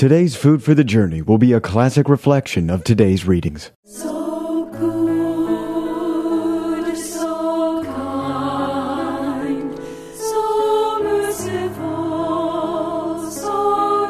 Today's Food for the Journey will be a classic reflection of today's readings. So good, so kind, so merciful, so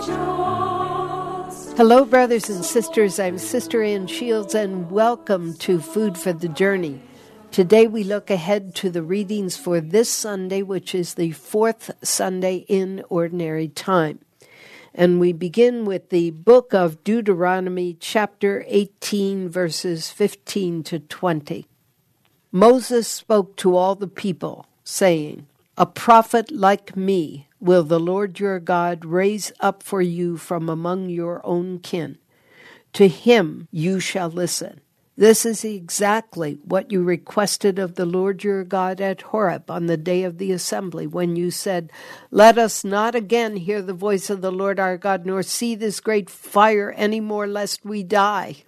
just. Hello, brothers and sisters. I'm Sister Ann Shields, and welcome to Food for the Journey. Today we look ahead to the readings for this Sunday, which is the fourth Sunday in Ordinary Time. And we begin with the book of Deuteronomy, chapter 18, verses 15 to 20. Moses spoke to all the people, saying, "A prophet like me will the Lord your God raise up for you from among your own kin. To him you shall listen. This is exactly what you requested of the Lord your God at Horeb on the day of the assembly, when you said, 'Let us not again hear the voice of the Lord our God, nor see this great fire any more, lest we die.'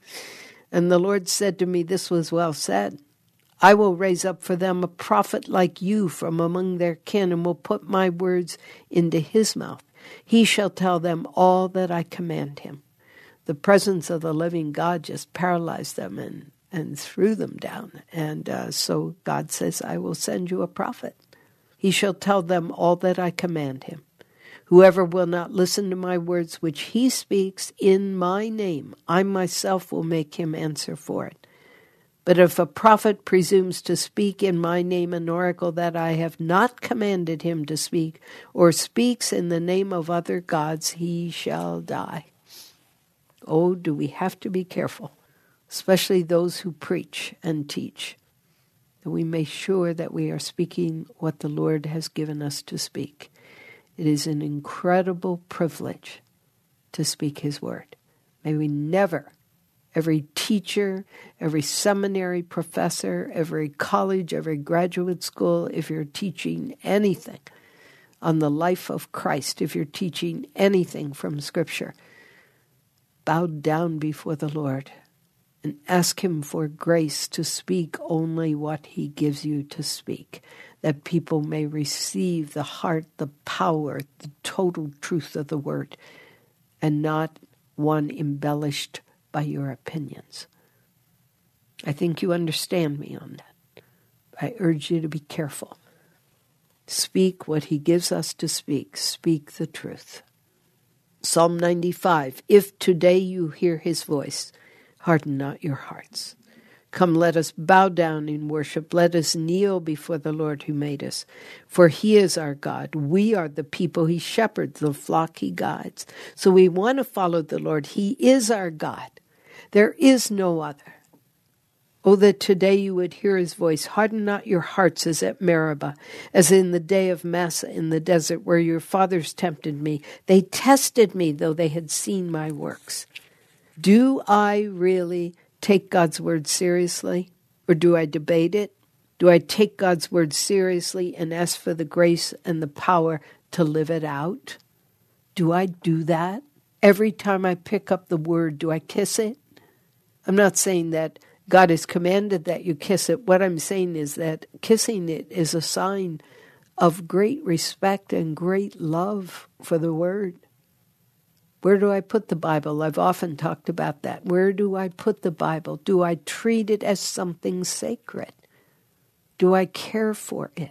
And the Lord said to me, 'This was well said. I will raise up for them a prophet like you from among their kin, and will put my words into his mouth. He shall tell them all that I command him.'" The presence of the living God just paralyzed them and threw them down. And so God says, "I will send you a prophet. He shall tell them all that I command him. Whoever will not listen to my words which he speaks in my name, I myself will make him answer for it. But if a prophet presumes to speak in my name an oracle that I have not commanded him to speak, or speaks in the name of other gods, he shall die." Oh, do we have to be careful, especially those who preach and teach, that we make sure that we are speaking what the Lord has given us to speak. It is an incredible privilege to speak his word. May we never, every teacher, every seminary professor, every college, every graduate school, if you're teaching anything on the life of Christ, if you're teaching anything from Scripture, bow down before the Lord and ask him for grace to speak only what he gives you to speak, that people may receive the heart, the power, the total truth of the word, and not one embellished by your opinions. I think you understand me on that. I urge you to be careful. Speak what he gives us to speak. Speak the truth. Psalm 95, "If today you hear his voice, harden not your hearts. Come, let us bow down in worship. Let us kneel before the Lord who made us. For he is our God. We are the people he shepherds, the flock he guides." So we want to follow the Lord. He is our God. There is no other. Oh, that today you would hear his voice. Harden not your hearts as at Meribah, as in the day of Massah in the desert, where your fathers tempted me. They tested me, though they had seen my works. Do I really take God's word seriously, or do I debate it? Do I take God's word seriously and ask for the grace and the power to live it out? Do I do that? Every time I pick up the word, do I kiss it? I'm not saying that God has commanded that you kiss it. What I'm saying is that kissing it is a sign of great respect and great love for the Word. Where do I put the Bible? I've often talked about that. Where do I put the Bible? Do I treat it as something sacred? Do I care for it?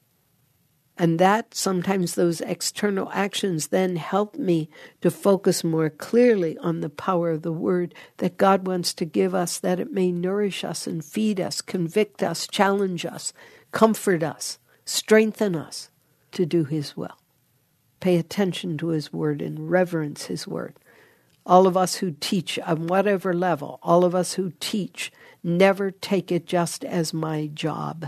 And that, sometimes those external actions then help me to focus more clearly on the power of the Word that God wants to give us, that it may nourish us and feed us, convict us, challenge us, comfort us, strengthen us to do his will. Pay attention to his word and reverence his word. All of us who teach on whatever level, all of us who teach, never take it just as my job.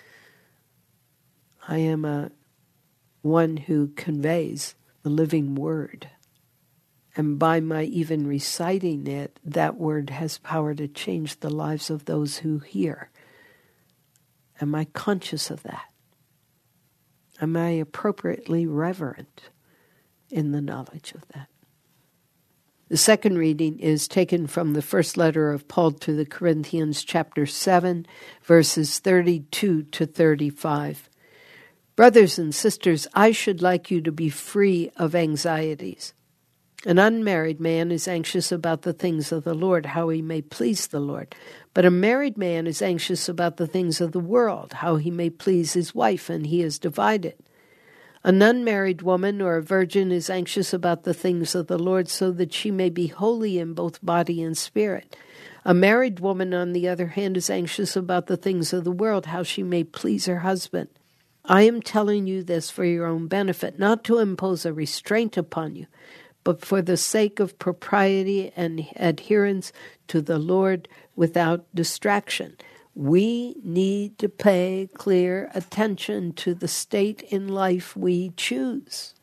I am one who conveys the living word. And by my even reciting it, that word has power to change the lives of those who hear. Am I conscious of that? Am I appropriately reverent in the knowledge of that? The second reading is taken from the first letter of Paul to the Corinthians, chapter 7, verses 32 to 35. Brothers and sisters, I should like you to be free of anxieties. An unmarried man is anxious about the things of the Lord, how he may please the Lord. But a married man is anxious about the things of the world, how he may please his wife, and he is divided. An unmarried woman or a virgin is anxious about the things of the Lord, so that she may be holy in both body and spirit. A married woman, on the other hand, is anxious about the things of the world, how she may please her husband. I am telling you this for your own benefit, not to impose a restraint upon you, but for the sake of propriety and adherence to the Lord without distraction. We need to pay clear attention to the state in life we choose.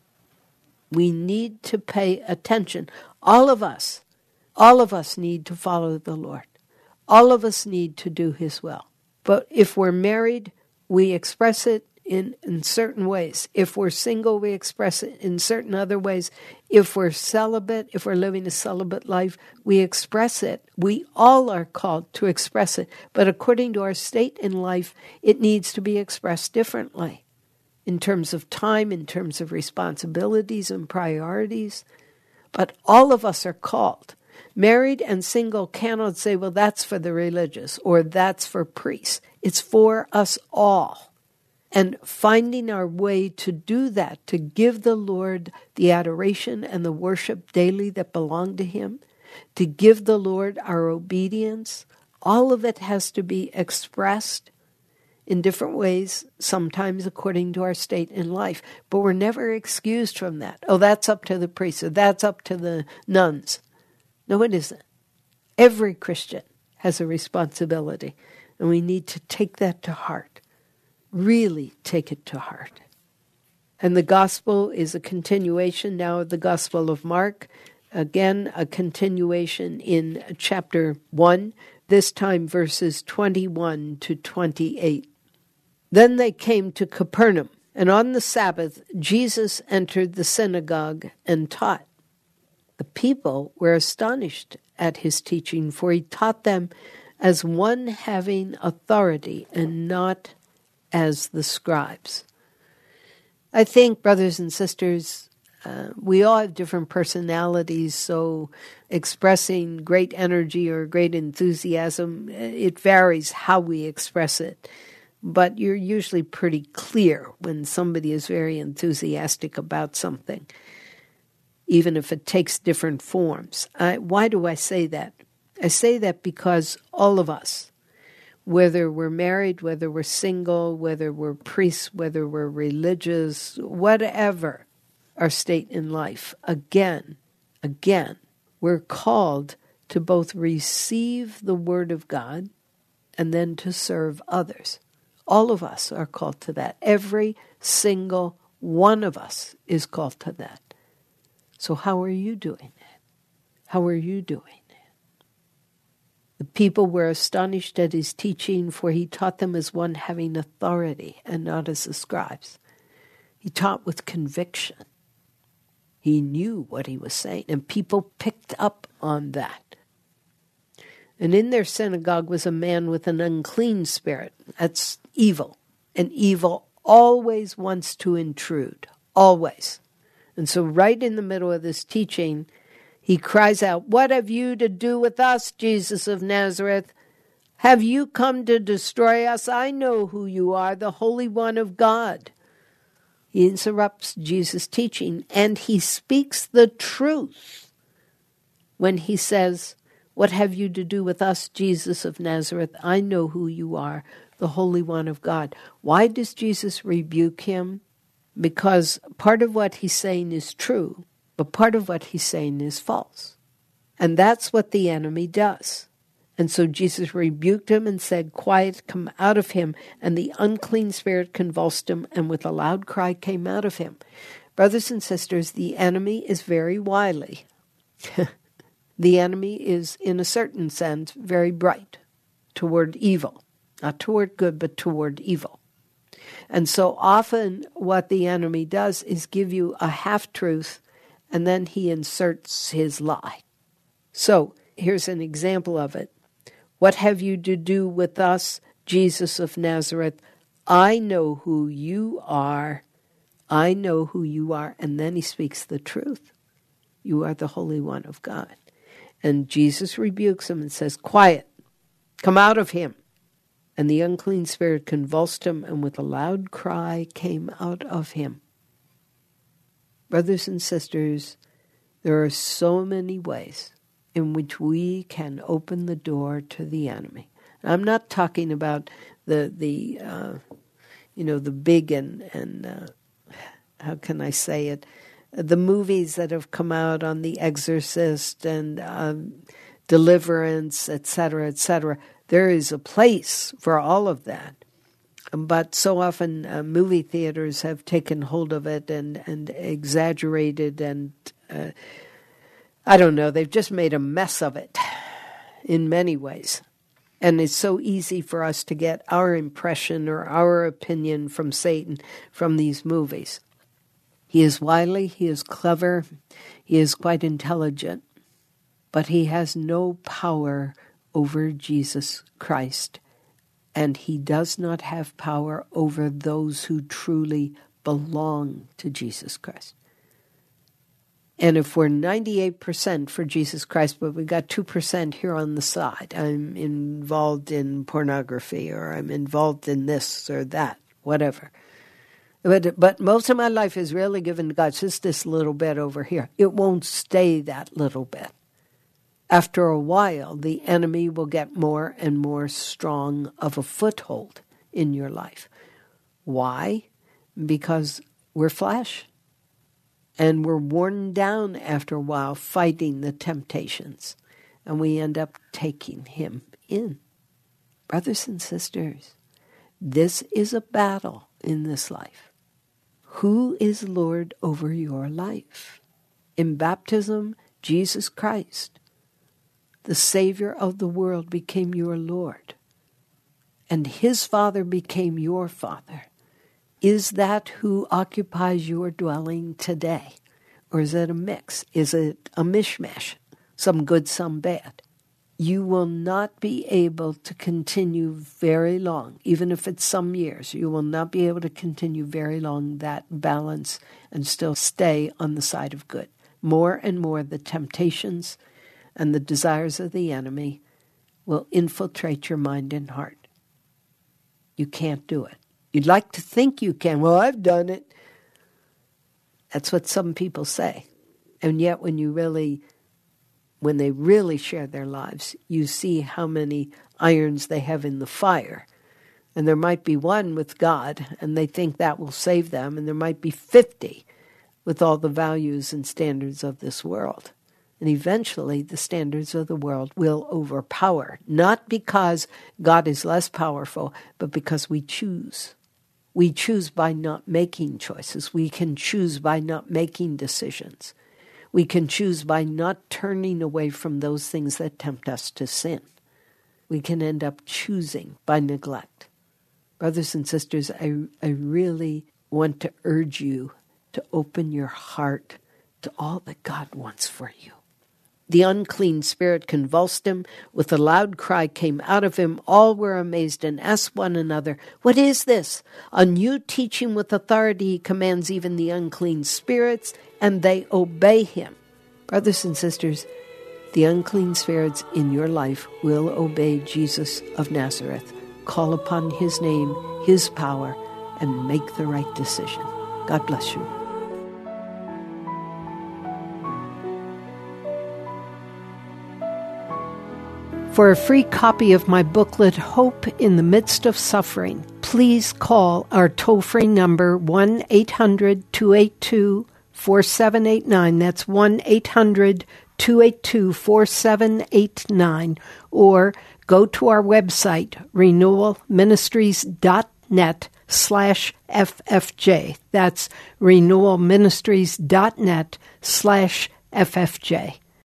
We need to pay attention. All of us need to follow the Lord. All of us need to do His will. But if we're married, we express it in certain ways. If we're single, we express it in certain other ways. If we're celibate, if we're living a celibate life, we express it. We all are called to express it. But according to our state in life, it needs to be expressed differently in terms of time, in terms of responsibilities and priorities. But all of us are called. Married and single cannot say, well, that's for the religious or that's for priests. It's for us all. And finding our way to do that, to give the Lord the adoration and the worship daily that belong to Him, to give the Lord our obedience, all of it has to be expressed in different ways, sometimes according to our state in life. But we're never excused from that. Oh, that's up to the priests, or that's up to the nuns. No, it isn't. Every Christian has a responsibility, and we need to take that to heart. Really take it to heart. And the gospel is a continuation now of the Gospel of Mark. Again, a continuation in chapter 1, this time verses 21 to 28. Then they came to Capernaum, and on the Sabbath Jesus entered the synagogue and taught. The people were astonished at his teaching, for he taught them as one having authority and not as the scribes. I think, brothers and sisters, we all have different personalities, so expressing great energy or great enthusiasm, it varies how we express it. But you're usually pretty clear when somebody is very enthusiastic about something, even if it takes different forms. Why do I say that? I say that because all of us, whether we're married, whether we're single, whether we're priests, whether we're religious, whatever our state in life, again, we're called to both receive the Word of God and then to serve others. All of us are called to that. Every single one of us is called to that. So how are you doing that? How are you doing? The people were astonished at his teaching, for he taught them as one having authority and not as the scribes. He taught with conviction. He knew what he was saying, and people picked up on that. And in their synagogue was a man with an unclean spirit. That's evil. And evil always wants to intrude, always. And so right in the middle of this teaching, he cries out, "What have you to do with us, Jesus of Nazareth? Have you come to destroy us? I know who you are, the Holy One of God." He interrupts Jesus' teaching, and he speaks the truth when he says, "What have you to do with us, Jesus of Nazareth? I know who you are, the Holy One of God." Why does Jesus rebuke him? Because part of what he's saying is true, but part of what he's saying is false. And that's what the enemy does. And so Jesus rebuked him and said, "Quiet, come out of him." And the unclean spirit convulsed him, and with a loud cry came out of him. Brothers and sisters, the enemy is very wily. The enemy is, in a certain sense, very bright toward evil. Not toward good, but toward evil. And so often what the enemy does is give you a half-truth, and then he inserts his lie. So here's an example of it. "What have you to do with us, Jesus of Nazareth? I know who you are. I know who you are." And then he speaks the truth. You are the Holy One of God. And Jesus rebukes him and says, quiet, come out of him. And the unclean spirit convulsed him, and with a loud cry came out of him. Brothers and sisters, there are so many ways in which we can open the door to the enemy. I'm not talking about the big and how can I say it, the movies that have come out on The Exorcist and Deliverance, etc., etc. There is a place for all of that. But so often movie theaters have taken hold of it and exaggerated and, I don't know, they've just made a mess of it in many ways. And it's so easy for us to get our impression or our opinion from Satan from these movies. He is wily, he is clever, he is quite intelligent, but he has no power over Jesus Christ. And he does not have power over those who truly belong to Jesus Christ. And if we're 98% for Jesus Christ, but we got 2% here on the side, I'm involved in pornography, or I'm involved in this or that, whatever. But most of my life is really given to God, just this little bit over here. It won't stay that little bit. After a while, the enemy will get more and more strong of a foothold in your life. Why? Because we're flesh. And we're worn down after a while fighting the temptations. And we end up taking him in. Brothers and sisters, this is a battle in this life. Who is Lord over your life? In baptism, Jesus Christ, the Savior of the world, became your Lord. And his Father became your Father. Is that who occupies your dwelling today? Or is it a mix? Is it a mishmash? Some good, some bad. You will not be able to continue very long, even if it's some years. You will not be able to continue very long that balance and still stay on the side of good. More and more the temptations and the desires of the enemy will infiltrate your mind and heart. You can't do it. You'd like to think you can. Well, I've done it. That's what some people say. And yet when they really share their lives, you see how many irons they have in the fire. And there might be one with God, and they think that will save them, and there might be 50 with all the values and standards of this world. And eventually the standards of the world will overpower, not because God is less powerful, but because we choose. We choose by not making choices. We can choose by not making decisions. We can choose by not turning away from those things that tempt us to sin. We can end up choosing by neglect. Brothers and sisters, I really want to urge you to open your heart to all that God wants for you. The unclean spirit convulsed him. With a loud cry came out of him. All were amazed and asked one another, "What is this?" A new teaching with authority, he commands even the unclean spirits, and they obey him. Brothers and sisters, the unclean spirits in your life will obey Jesus of Nazareth. Call upon his name, his power, and make the right decision. God bless you. For a free copy of my booklet, Hope in the Midst of Suffering, please call our toll-free number 1-800-282-4789. That's 1-800-282-4789. Or go to our website, renewalministries.net/FFJ. That's renewalministries.net/FFJ.